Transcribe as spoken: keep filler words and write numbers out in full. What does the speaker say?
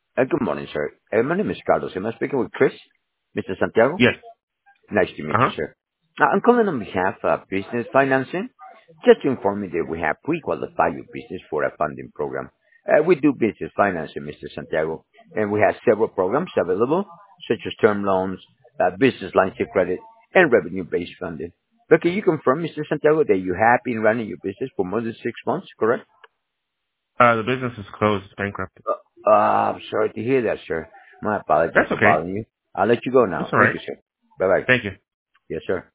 Uh, Good morning, sir. Uh, My name is Carlos. Am I speaking with Chris? Mister Santiago? Yes. Nice to meet you, Uh-huh. sir. Uh, I'm calling on behalf of business financing, just to inform you that we have pre-qualified your business for a funding program. Uh, We do business financing, Mister Santiago, and we have several programs available, such as term loans, uh, business lines of credit, and revenue-based funding. But can you confirm, Mister Santiago, that you have been running your business for more than six months, correct? Uh, the business is closed, it's bankrupt. Uh, uh, I'm sorry to hear that, sir. My apologies That's for okay. bothering you. I'll let you go That's now. all Thank right. you, sir. Bye-bye. Thank you. Yes, sir.